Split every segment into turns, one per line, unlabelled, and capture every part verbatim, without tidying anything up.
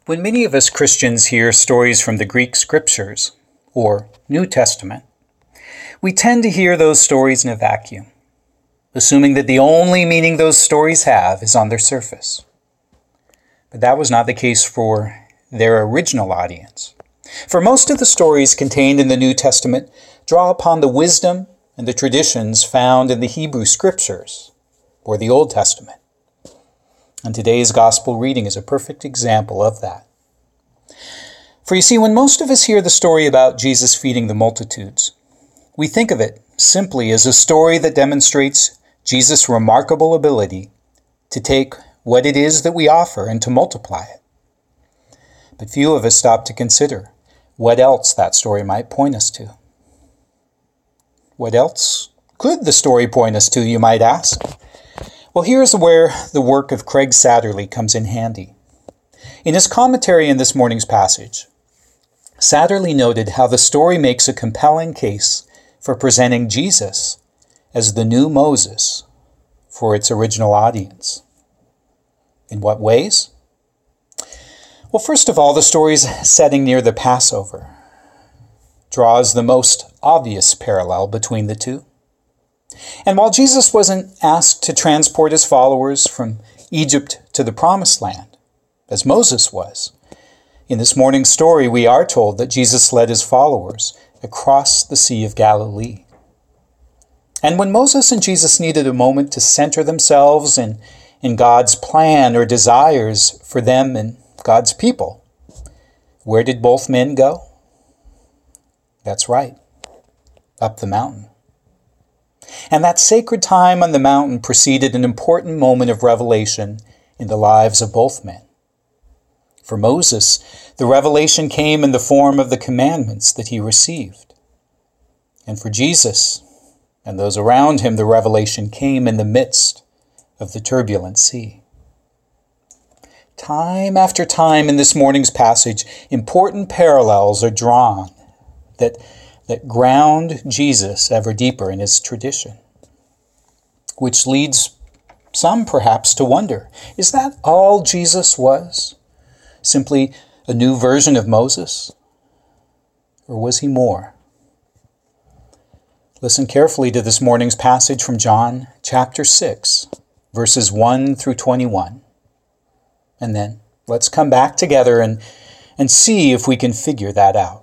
When many of us Christians hear stories from the Greek scriptures, or New Testament, we tend to hear those stories in a vacuum, assuming that the only meaning those stories have is on their surface. But that was not the case for their original audience. For most of the stories contained in the New Testament draw upon the wisdom and the traditions found in the Hebrew Scriptures, or the Old Testament. And today's Gospel reading is a perfect example of that. For you see, when most of us hear the story about Jesus feeding the multitudes, we think of it simply as a story that demonstrates Jesus' remarkable ability to take what it is that we offer and to multiply it. But few of us stop to consider what else that story might point us to. What else could the story point us to, you might ask? Well, here's where the work of Craig Satterlee comes in handy. In his commentary in this morning's passage, Satterlee noted how the story makes a compelling case for presenting Jesus as the new Moses for its original audience. In what ways? Well, first of all, the story's setting near the Passover draws the most obvious parallel between the two. And while Jesus wasn't asked to transport his followers from Egypt to the Promised Land, as Moses was, in this morning's story we are told that Jesus led his followers across the Sea of Galilee. And when Moses and Jesus needed a moment to center themselves in, in God's plan or desires for them and God's people, where did both men go? That's right, up the mountain. And that sacred time on the mountain preceded an important moment of revelation in the lives of both men. For Moses, the revelation came in the form of the commandments that he received. And for Jesus and those around him, the revelation came in the midst of the turbulent sea. Time after time in this morning's passage, important parallels are drawn that that ground Jesus ever deeper in his tradition, which leads some perhaps to wonder, is that all Jesus was? Simply a new version of Moses? Or was he more? Listen carefully to this morning's passage from John chapter six, verses one through twenty-one. And then let's come back together and, and see if we can figure that out.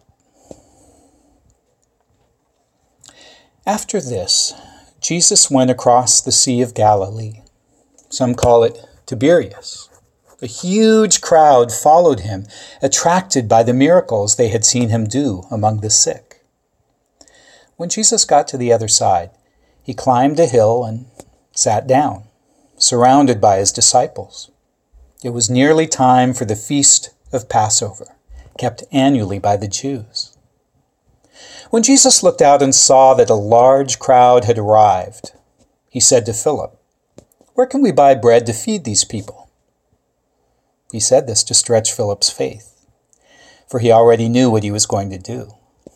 After this, Jesus went across the Sea of Galilee. Some call it Tiberias. A huge crowd followed him, attracted by the miracles they had seen him do among the sick. When Jesus got to the other side, he climbed a hill and sat down, surrounded by his disciples. It was nearly time for the feast of Passover, kept annually by the Jews. When Jesus looked out and saw that a large crowd had arrived, he said to Philip, "Where can we buy bread to feed these people?" He said this to stretch Philip's faith, for he already knew what he was going to do.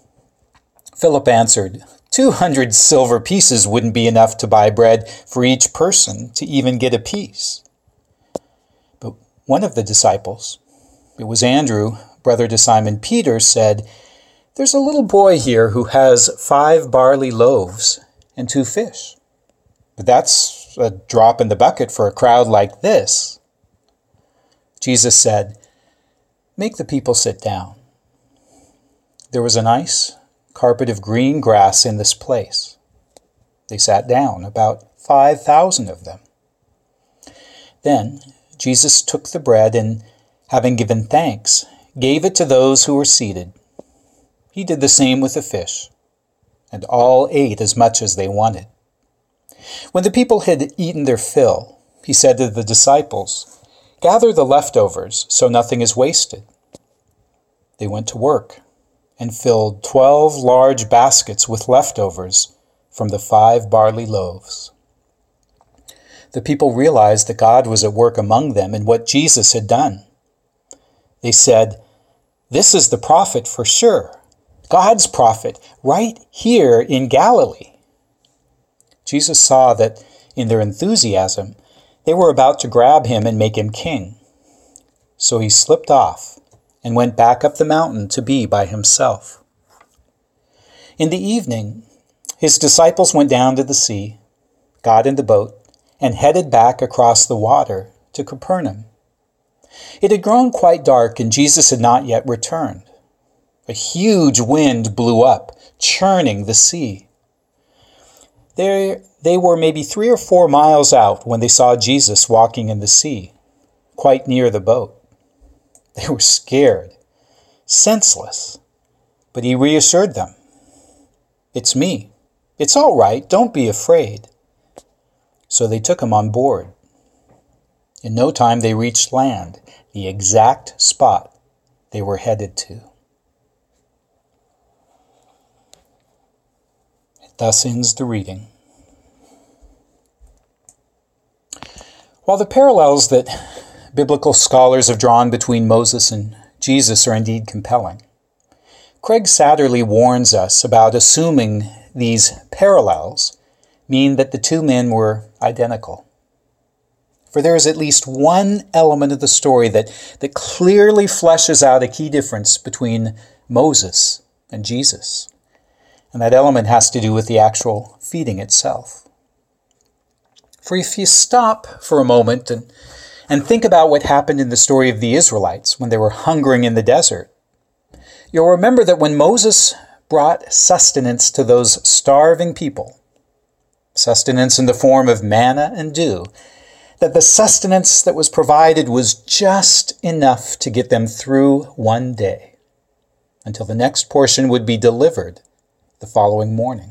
Philip answered, Two hundred silver pieces wouldn't be enough to buy bread for each person to even get a piece." But one of the disciples, it was Andrew, brother to Simon Peter, said, "There's a little boy here who has five barley loaves and two fish. But that's a drop in the bucket for a crowd like this." Jesus said, "Make the people sit down." There was a nice carpet of green grass in this place. They sat down, about five thousand of them. Then Jesus took the bread and, having given thanks, gave it to those who were seated. He did the same with the fish, and all ate as much as they wanted. When the people had eaten their fill, he said to the disciples, "Gather the leftovers so nothing is wasted." They went to work and filled twelve large baskets with leftovers from the five barley loaves. The people realized that God was at work among them in what Jesus had done. They said, "This is the prophet for sure, God's prophet, right here in Galilee." Jesus saw that in their enthusiasm, they were about to grab him and make him king. So he slipped off and went back up the mountain to be by himself. In the evening, his disciples went down to the sea, got in the boat, and headed back across the water to Capernaum. It had grown quite dark, and Jesus had not yet returned. A huge wind blew up, churning the sea. There, they were maybe three or four miles out when they saw Jesus walking in the sea, quite near the boat. They were scared, senseless, but he reassured them. "It's me. It's all right. Don't be afraid." So they took him on board. In no time they reached land, the exact spot they were headed to. Thus ends the reading. While the parallels that biblical scholars have drawn between Moses and Jesus are indeed compelling, Craig Satterlee warns us about assuming these parallels mean that the two men were identical. For there is at least one element of the story that, that clearly fleshes out a key difference between Moses and Jesus. And that element has to do with the actual feeding itself. For if you stop for a moment and, and think about what happened in the story of the Israelites when they were hungering in the desert, you'll remember that when Moses brought sustenance to those starving people, sustenance in the form of manna and dew, that the sustenance that was provided was just enough to get them through one day, until the next portion would be delivered the following morning.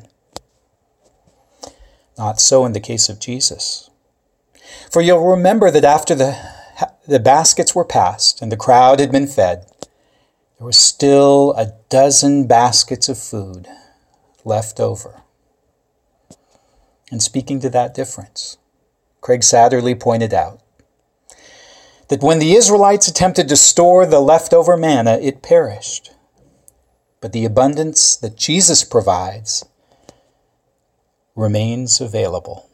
Not so in the case of Jesus. For you'll remember that after the, the baskets were passed and the crowd had been fed, there was still a dozen baskets of food left over. And speaking to that difference, Craig Satterlee pointed out that when the Israelites attempted to store the leftover manna, it perished. But the abundance that Jesus provides remains available.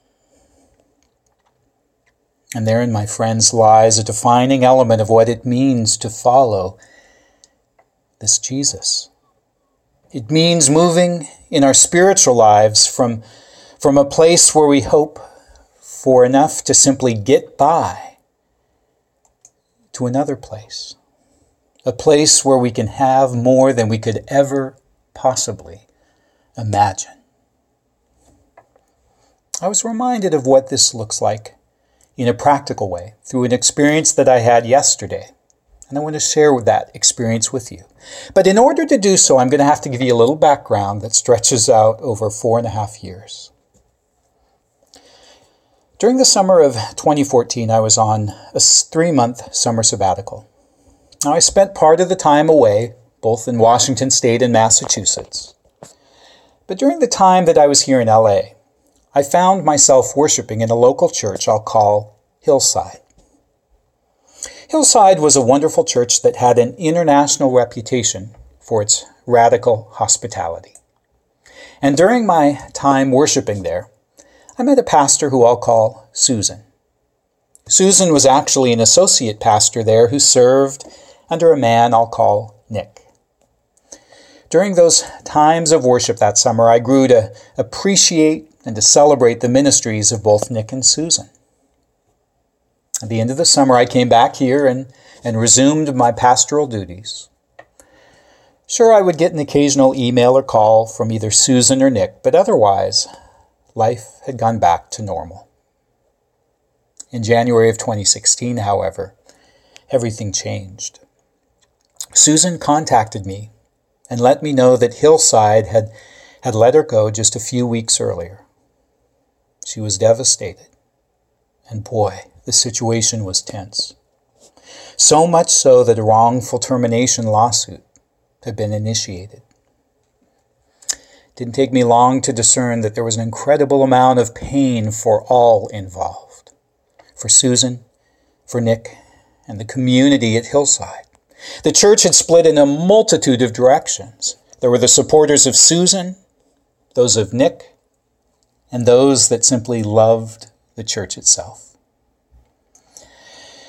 And therein, my friends, lies a defining element of what it means to follow this Jesus. It means moving in our spiritual lives from, from a place where we hope for enough to simply get by to another place. A place where we can have more than we could ever possibly imagine. I was reminded of what this looks like in a practical way through an experience that I had yesterday. And I want to share that experience with you. But in order to do so, I'm going to have to give you a little background that stretches out over four and a half years. During the summer of twenty fourteen, I was on a three-month summer sabbatical. Now, I spent part of the time away, both in Washington State and Massachusetts. But during the time that I was here in L A, I found myself worshiping in a local church I'll call Hillside. Hillside was a wonderful church that had an international reputation for its radical hospitality. And during my time worshiping there, I met a pastor who I'll call Susan. Susan was actually an associate pastor there who served under a man I'll call Nick. During those times of worship that summer, I grew to appreciate and to celebrate the ministries of both Nick and Susan. At the end of the summer, I came back here and, and resumed my pastoral duties. Sure, I would get an occasional email or call from either Susan or Nick, but otherwise, life had gone back to normal. In January of twenty sixteen, however, everything changed. Susan contacted me and let me know that Hillside had, had let her go just a few weeks earlier. She was devastated. And boy, the situation was tense. So much so that a wrongful termination lawsuit had been initiated. It didn't take me long to discern that there was an incredible amount of pain for all involved. For Susan, for Nick, and the community at Hillside. The church had split in a multitude of directions. There were the supporters of Susan, those of Nick, and those that simply loved the church itself.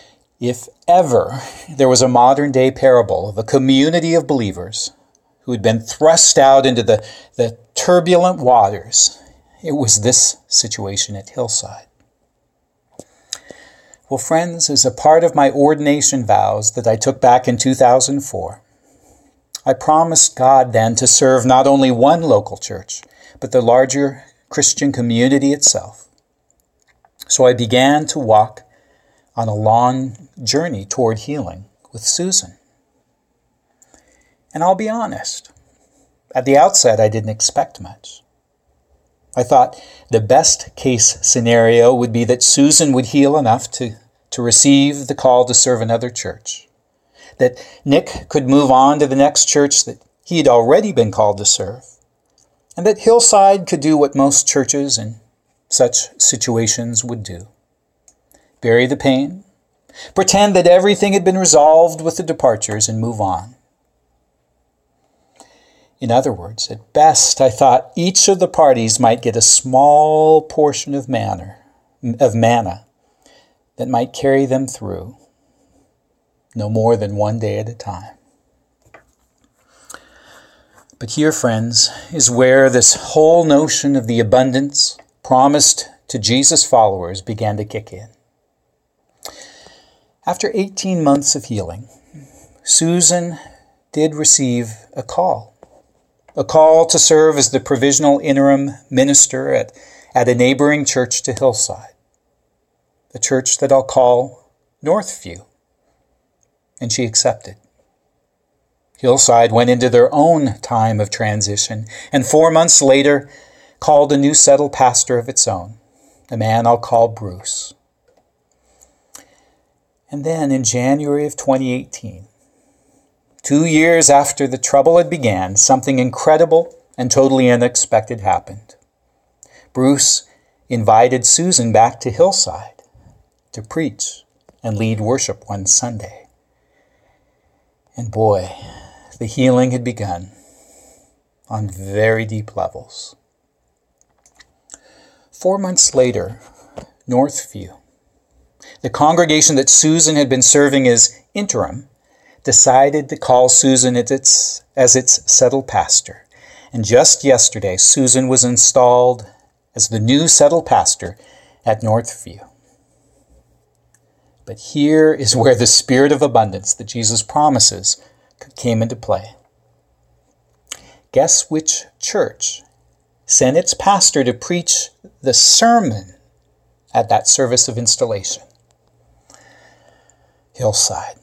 If ever there was a modern-day parable of a community of believers who had been thrust out into the, the turbulent waters, it was this situation at Hillside. Well, friends, as a part of my ordination vows that I took back in two thousand four, I promised God then to serve not only one local church, but the larger Christian community itself. So I began to walk on a long journey toward healing with Susan. And I'll be honest, at the outset I didn't expect much. I thought the best case scenario would be that Susan would heal enough to, to receive the call to serve another church, that Nick could move on to the next church that he had already been called to serve, and that Hillside could do what most churches in such situations would do: bury the pain, pretend that everything had been resolved with the departures, and move on. In other words, at best, I thought each of the parties might get a small portion of manna, of manna that might carry them through, no more than one day at a time. But here, friends, is where this whole notion of the abundance promised to Jesus' followers began to kick in. After eighteen months of healing, Susan did receive a call. A call to serve as the provisional interim minister at, at a neighboring church to Hillside. A church that I'll call Northview. And she accepted. Hillside went into their own time of transition, and four months later called a new settled pastor of its own, a man I'll call Bruce. And then in January of twenty eighteen, two years after the trouble had began, something incredible and totally unexpected happened. Bruce invited Susan back to Hillside to preach and lead worship one Sunday. And boy, the healing had begun on very deep levels. Four months later, Northview, the congregation that Susan had been serving as interim, decided to call Susan as its, as its settled pastor. And just yesterday, Susan was installed as the new settled pastor at Northview. But here is where the spirit of abundance that Jesus promises came into play. Guess which church sent its pastor to preach the sermon at that service of installation? Hillside.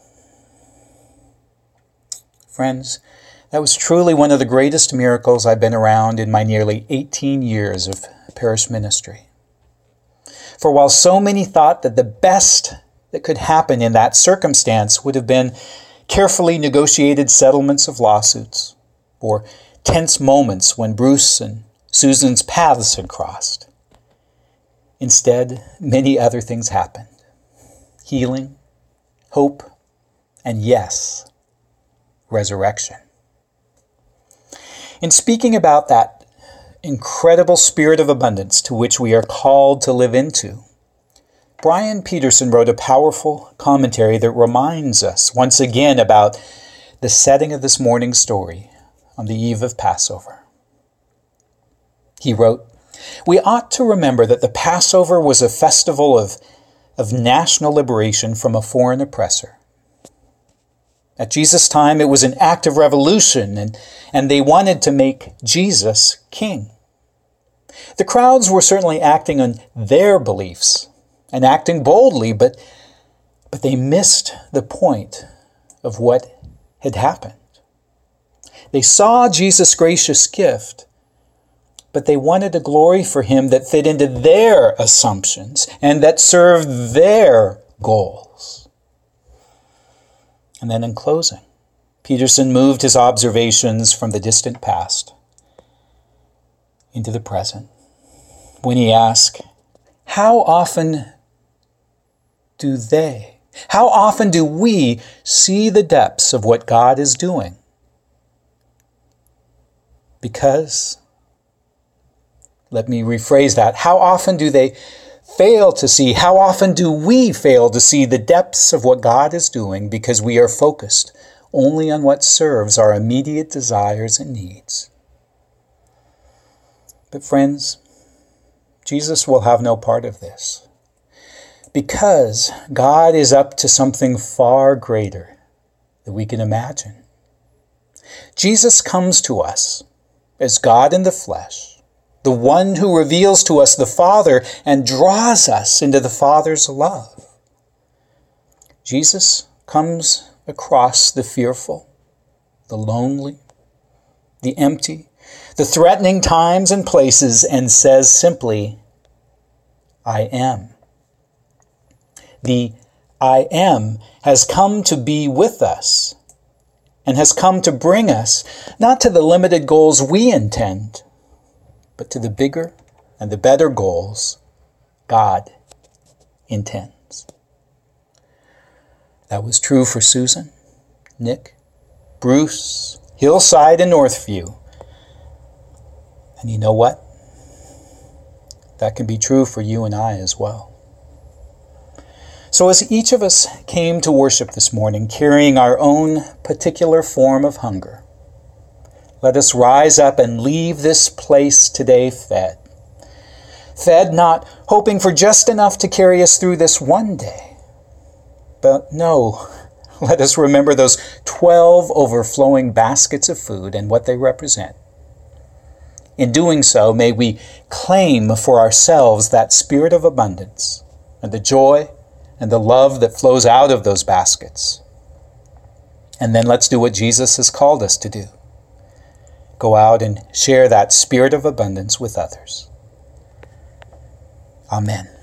Friends, that was truly one of the greatest miracles I've been around in my nearly eighteen years of parish ministry. For while so many thought that the best that could happen in that circumstance would have been carefully negotiated settlements of lawsuits, or tense moments when Bruce and Susan's paths had crossed, instead, many other things happened. Healing, hope, and yes, resurrection. In speaking about that incredible spirit of abundance to which we are called to live into, Brian Peterson wrote a powerful commentary that reminds us once again about the setting of this morning's story on the eve of Passover. He wrote, "We ought to remember that the Passover was a festival of, of national liberation from a foreign oppressor. At Jesus' time, it was an act of revolution, and, and they wanted to make Jesus king. The crowds were certainly acting on their beliefs and acting boldly, but, but they missed the point of what had happened. They saw Jesus' gracious gift, but they wanted a glory for him that fit into their assumptions and that served their goals." And then in closing, Peterson moved his observations from the distant past into the present when he asked, how often do they, how often do we see the depths of what God is doing? Because, let me rephrase that, how often do they fail to see, how often do we fail to see the depths of what God is doing because we are focused only on what serves our immediate desires and needs? But friends, Jesus will have no part of this, because God is up to something far greater than we can imagine. Jesus comes to us as God in the flesh, the one who reveals to us the Father and draws us into the Father's love. Jesus comes across the fearful, the lonely, the empty, the threatening times and places, and says simply, I am. The I am has come to be with us and has come to bring us not to the limited goals we intend, but to the bigger and the better goals God intends. That was true for Susan, Nick, Bruce, Hillside, and Northview. And you know what? That can be true for you and I as well. So as each of us came to worship this morning, carrying our own particular form of hunger, let us rise up and leave this place today fed. Fed not hoping for just enough to carry us through this one day, but no, let us remember those twelve overflowing baskets of food and what they represent. In doing so, may we claim for ourselves that spirit of abundance and the joy and the love that flows out of those baskets. And then let's do what Jesus has called us to do. Go out and share that spirit of abundance with others. Amen.